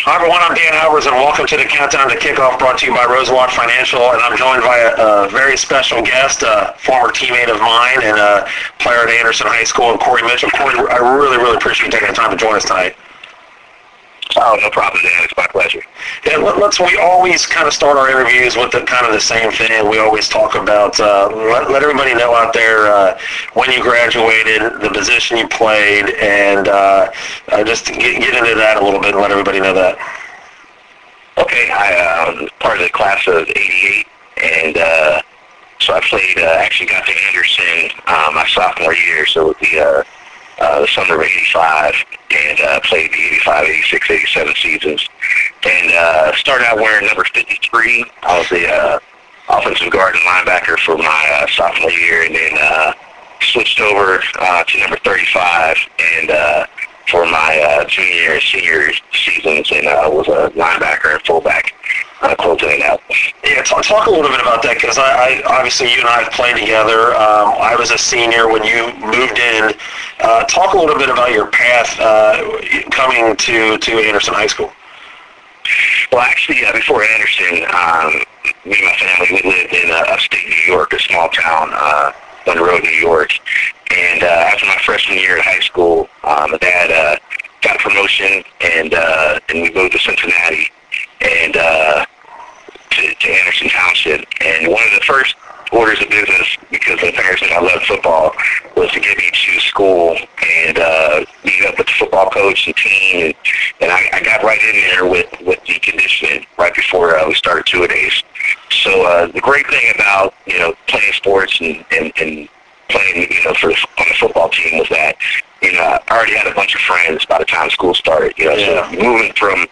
Hi, everyone. I'm Dan Albers, and welcome to the Countdown to Kickoff, brought to you by Rosenwald Financial. And I'm joined by a very special guest, a former teammate of mine and a player at Anderson High School, and Corey Mitchell. Corey, I really appreciate you taking the time to join us tonight. Oh, no problem, Dan. It's my pleasure. Yeah, we always kind of start our interviews with the same thing. We always talk about, let everybody know out there when you graduated, the position you played, and just get into that a little bit and let everybody know that. Okay, I was part of the class of '88, and so I played, actually got to Anderson my sophomore year, so it would be the summer of '85, and played the '85, '86, '87 seasons. And started out wearing number 53. I was the offensive guard and linebacker for my sophomore year, and then switched over to number 35 and for my junior and senior seasons, and was a linebacker and fullback. Closing it out. Yeah, talk a little bit about that, because I obviously you and I have played together. I was a senior when you moved in. Talk a little bit about your path coming to Anderson High School. Well, actually, before Anderson, me and my family, we lived in upstate New York, a small town, Monroe, New York. And after my freshman year at high school, my dad got a promotion, and we moved to Cincinnati and to Anderson Township. And one of the first orders of business, because my parents knew I loved football, was to get me to school and meet up with the football coach and team. And I got right in there with the conditioning right before we started two-a-days. So the great thing about, playing sports and playing, on the football team was that, I already had a bunch of friends by the time school started. So moving from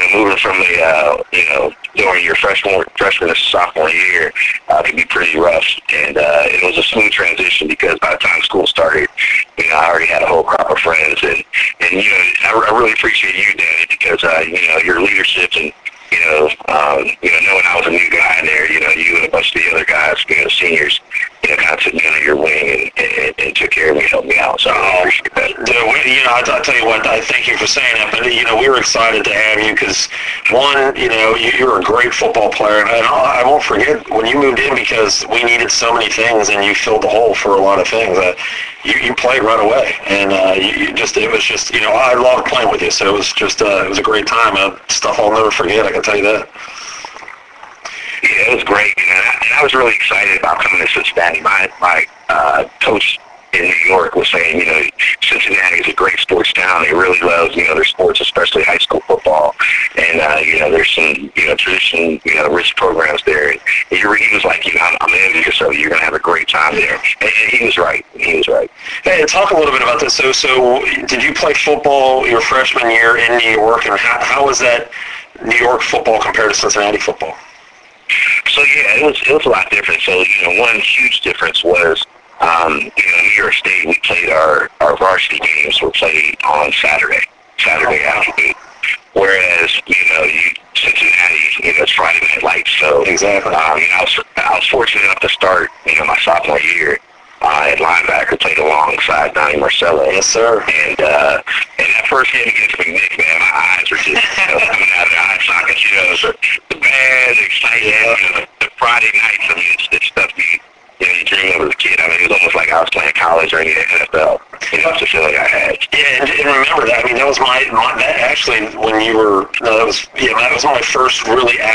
during your freshman to sophomore year could be pretty rough, and it was a smooth transition because by the time school started, I already had a whole crop of friends, and I really appreciate you, Danny, because your leadership and knowing I was a new guy in there, you and a bunch of the other guys, seniors, kind of took me under your wing and took care of me, helped me out. So I appreciate that. I'll tell you what, I thank you for saying that, but, we were excited to have you because, one, you're a great football player, and I won't forget when you moved in because we needed so many things, and you filled the hole for a lot of things. You played right away, and it was just, I loved playing with you, so it was just, it was a great time, stuff I'll never forget, I can tell you that. Yeah, it was great, and I was really excited about coming to Cincinnati. My coach in New York was saying, Cincinnati is a great sports town. They really love, their sports, especially high school football. And, there's some, tradition, rich programs there. And he was like, I'm envious of you. You're going to have a great time there. And he was right. Hey, talk a little bit about this. So did you play football your freshman year in New York, and how was that New York football compared to Cincinnati football? So, yeah, it was a lot different. So, one huge difference was, New York State, we played our varsity games were played on Saturday afternoon. Whereas, Cincinnati, it's Friday Night Lights. So, exactly. I was fortunate enough to start, my sophomore year at linebacker, played alongside Donnie Marcello. Yes, sir. And that first game against McNick, man, my eyes were just coming out of the eye sockets. So the band, the excitement, the Friday nights, it's stuff you dream of as a kid. It was almost like I was playing college or in the NFL. It's the feeling I had. Yeah, and remember that. That was actually when you were. That was my first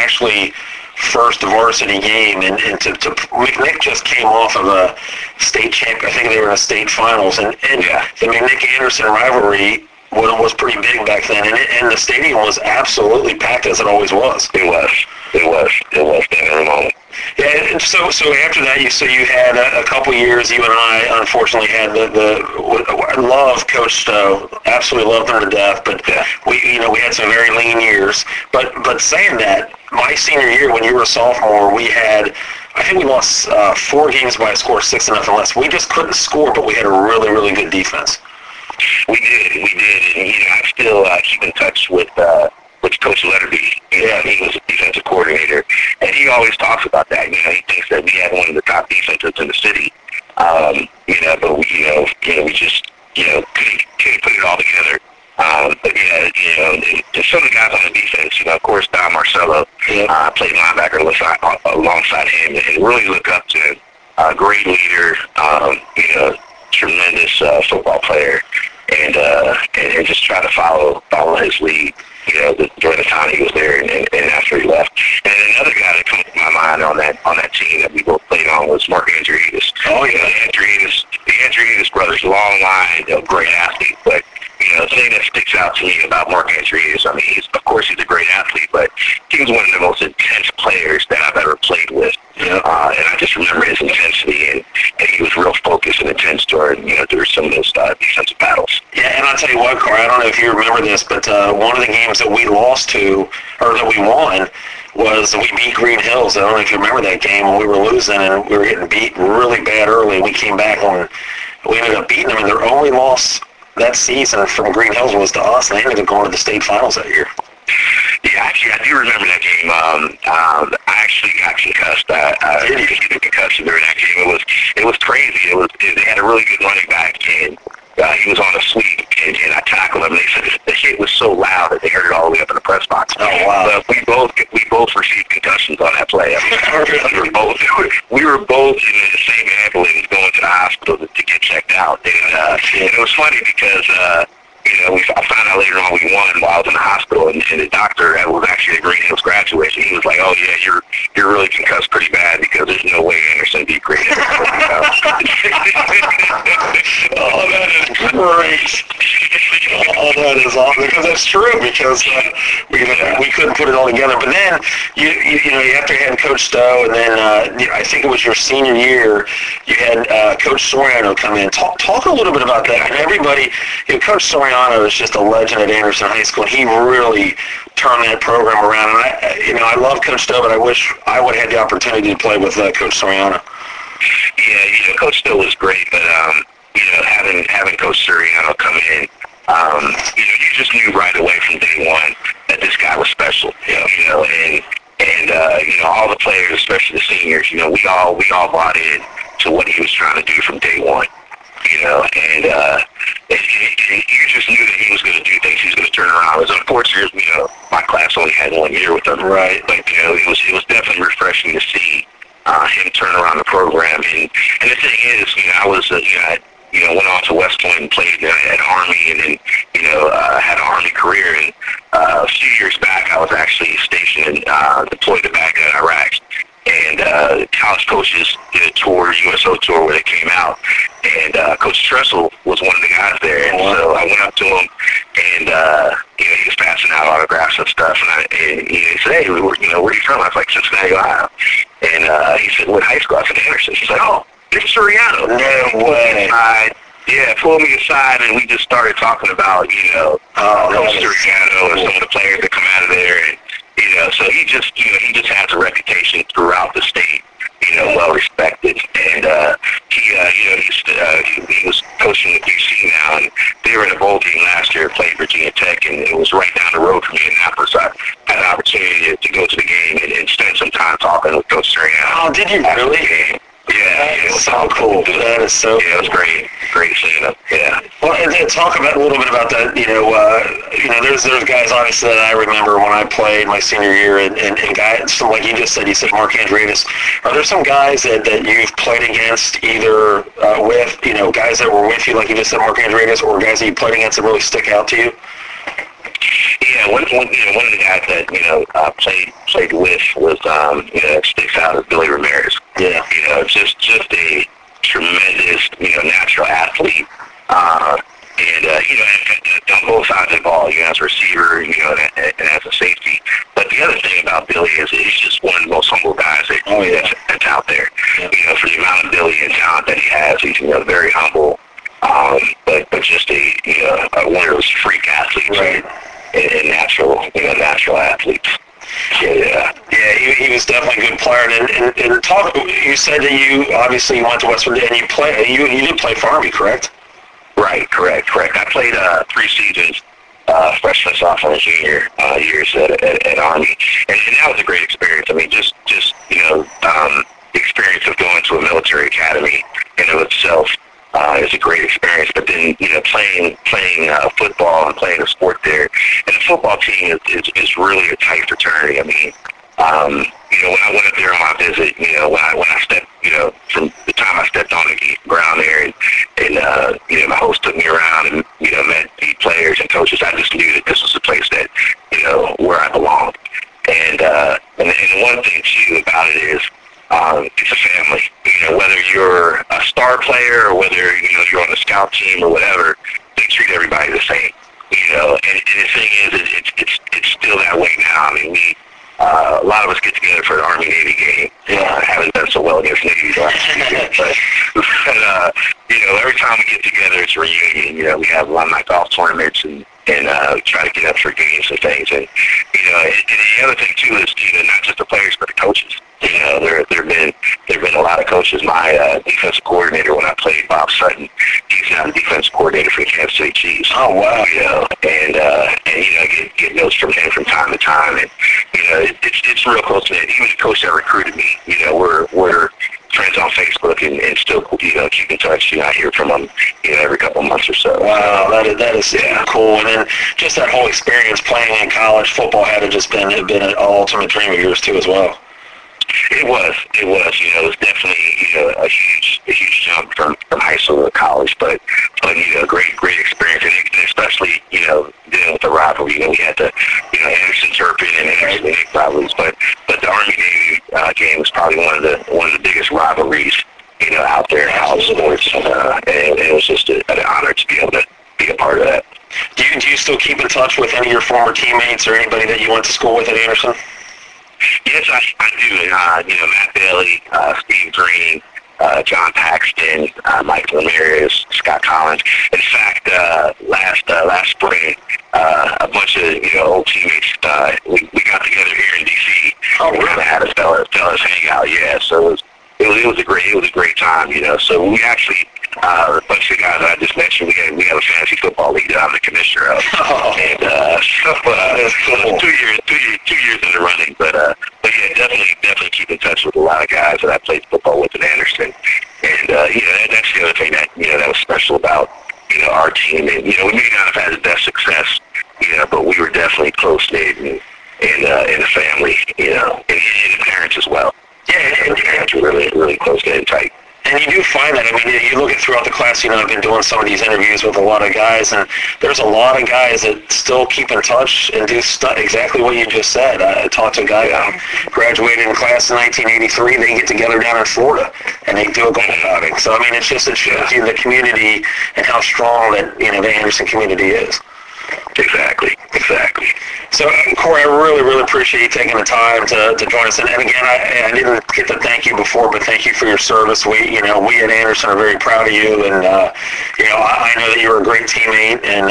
first varsity game, and McNick just came off of a state champ. I think they were in the state finals, and the McNick-Anderson rivalry was pretty big back then, and the stadium was absolutely packed as it always was. It was every moment. Yeah, and so after that, you had a couple years. You and I, unfortunately, had I love Coach Stowe. Absolutely loved him to death. But we had some very lean years. But saying that, my senior year when you were a sophomore, I think we lost 4 games by a score of 6-0 less. We just couldn't score, but we had a really, really good defense. We did, and I still keep in touch with Coach Letterby. He was a defensive coordinator, and he always talks about that. He thinks that we had one of the top defenses in the city. But we just couldn't put it all together. But yeah, some of the guys on the defense, of course, Don Marcello, played linebacker alongside him, and really look up to him. Great leader, tremendous football player, and just try to follow his lead. During the time he was there, and after he left. And another guy that comes to my mind on that team that we both played on was Mark Andreidis. Oh yeah, the Andreidis brothers, long line of great athletes, but the thing that sticks out to me about Mark Andreidis, I mean, he's a great athlete, but he was one of the most intense players that I've ever played with. And I just remember his intensity, and he was real focused and intense during some of those defensive battles. Yeah, and I'll tell you what, Corey, I don't know if you remember this, but one of the games that we lost to, or that we won, was we beat Green Hills. I don't know if you remember that game when we were losing and we were getting beat really bad early. We came back and we ended up beating them, and their only loss that season from Green Hills was to us, and they ended up going to the state finals that year. Yeah, actually, I do remember that game. I actually got concussed. I received a concussion during that game. It was crazy. They had a really good running back, and he was on a sweep, and I tackled him. They said the hit was so loud that they heard it all the way up in the press box. Oh wow! But we both received concussions on that play. I mean, we were both in the same ambulance going to the hospital to get checked out, and it was funny because. I found out later on we won while I was in the hospital, and the doctor was actually a Green Hills graduate. He was like, "Oh yeah, you're really concussed pretty bad because there's no way Anderson beat Green Hills." Oh, that is great. Oh, that is awesome because that's true because we couldn't put it all together. But then you after you had Coach Stowe, and then I think it was your senior year, you had Coach Soriano come in. Talk a little bit about that. And everybody, Coach Soriano is just a legend at Anderson High School. He really turned that program around. And I love Coach Stowe, but I wish I would have had the opportunity to play with Coach Soriano. Yeah, Coach Stowe was great, but having Coach Soriano come in, you just knew right away from day one that this guy was special. And all the players, especially the seniors, we all bought in to what he was trying to do from day one. And you just knew that he was going to do things. He was going to turn around. It was unfortunate, my class only had 1 year with him. Right. But it was definitely refreshing to see him turn around the program. And the thing is, I was went on to West Point and played at Army, and then had an Army career. And a few years back, I was actually stationed and deployed to Baghdad, Iraq. And college coaches did a tour, USO tour, where they came out, and Coach Tressel was one of the guys there. And so I went up to him, and he was passing out autographs and stuff. And he said, "Hey, where are you from?" I was like, "Cincinnati, Ohio." And he said, "What high school?" I said, "Anderson." He's like, "Oh, it's Soriano." No way. Yeah, pulled me aside, and we just started talking about, Coach Soriano and some of the players that come out of there. And, so he just has a reputation throughout the state, well respected. And he was coaching with UC now, and they were in a bowl game last year, played Virginia Tech, and it was right down the road from Indianapolis. So I had an opportunity to go to the game and spend some time talking with Coach Soriano. Oh, did you really? Yeah, it was so cool. That is so cool. It was great. Great seeing him. Yeah. Well, and talk about a little bit about that. There's guys obviously that I remember when I played my senior year, and guys, so like you said Mark Andreidis. Are there some guys that you've played against either with guys that were with you, like you just said, Mark Andreidis, or guys that you played against that really stick out to you? Yeah, one of the guys that played with was sticks out is Billy Ramirez. Yeah, just a tremendous natural athlete, and on both sides of the ball, as a receiver, and as a safety. But the other thing about Billy is he's just one of the most humble guys that's out there. Yeah. For the amount of ability and talent that he has, he's very humble. But just one of those freak athletes, right? And natural athletes. Yeah, he was definitely a good player. And talk. You said that you obviously went to West Virginia, and you did play for Army, correct? Right, correct. I played 3 seasons, freshman, sophomore, and junior years at Army, and that was a great experience. I mean, just the experience of going to a military academy in of itself. It was a great experience. But then, playing football and playing a sport there, and the football team is really a tight fraternity. I mean, when I went up there on my visit, when I stepped, from the time I stepped on the ground there, and my host took me around and met the players and coaches, I just knew that this was a place that where I belonged. And the one thing too about it is, it's a family. Whether you're a star player or whether you're on the scout team or whatever, they treat everybody the same. And the thing is, it's still that way now. I mean, a lot of us get together for an Army-Navy game. Haven't done so well against Navy the last few years, but every time we get together, it's a reunion. We have alumni golf tournaments and try to get up for games and things. And the other thing too is not just the players but the coaches. There've been a lot of coaches. My defensive coordinator when I played, Bob Sutton, he's now the defensive coordinator for the Kansas City Chiefs. Oh wow! And get notes from him from time to time, and it's real close to that. He was the coach that recruited me. We're friends on Facebook and still keep in touch. I hear from him every couple of months or so. Wow, that is cool. And then just that whole experience playing in college football had to just been an ultimate dream of yours too as well. It was. It was definitely a huge jump from high school to college, but great experience, and especially dealing with the rivalry. We had the Anderson Turpin and Anderson Nick rivalries, but the Army Navy game was probably one of the biggest rivalries out there in college sports, and it was just an honor to be able to be a part of that. Do you still keep in touch with any of your former teammates or anybody that you went to school with at Anderson? Yes, I do. Matt Bailey, Steve Green, John Paxton, Mike Ramirez, Scott Collins. In fact, last spring, a bunch of old teammates, we got together here in D.C. Oh, we kind of had a fellas hangout. Yeah, so it was a great time. So we actually. A bunch of guys that I just mentioned, we have a fantasy football league that I'm the commissioner of, and so 2 years in the running. But yeah, definitely keep in touch with a lot of guys that I played football with in Anderson, and that's the other thing that that was special about our team. And we may not have had the best success, but we were definitely close knit and a family, and the parents as well. Yeah, the parents were really close knit and tight. And you do find that, I mean, you look at throughout the class, I've been doing some of these interviews with a lot of guys, and there's a lot of guys that still keep in touch and do exactly what you just said. I talked to a guy who graduated in class in 1983. They get together down in Florida, and they do a golf outing. So, I mean, it shows you the community and how strong that, the Anderson community is. Exactly. So, Corey, I really appreciate you taking the time to join us. And again, I didn't get to thank you before, but thank you for your service. We at Anderson are very proud of you, and I know that you're a great teammate, and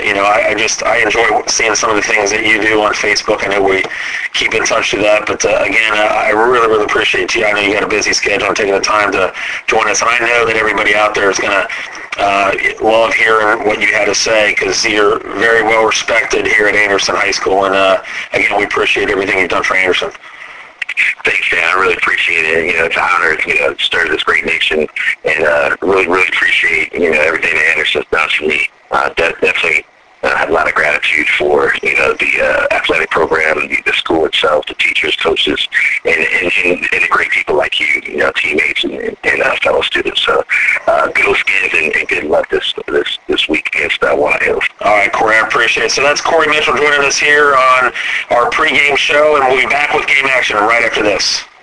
I enjoy seeing some of the things that you do on Facebook. I know we keep in touch to that, but again, I really appreciate you. I know you got a busy schedule and taking the time to join us, and I know that everybody out there is going to love hearing what you had to say, because you're very well respected here at Anderson High School, and again, we appreciate everything you've done for Anderson. Thanks, Dan. I really appreciate it. It's an honor to start this great nation, and really appreciate everything that Anderson's done for me. Definitely have a lot of gratitude for the athletic program, the school itself, the teachers, coaches, and the great people like you, teammates and fellow students. So go Skins, and good luck this week against Walnut Hills. All right, Corey, I appreciate it. So that's Corey Mitchell joining us here on our pregame show, and we'll be back with game action right after this.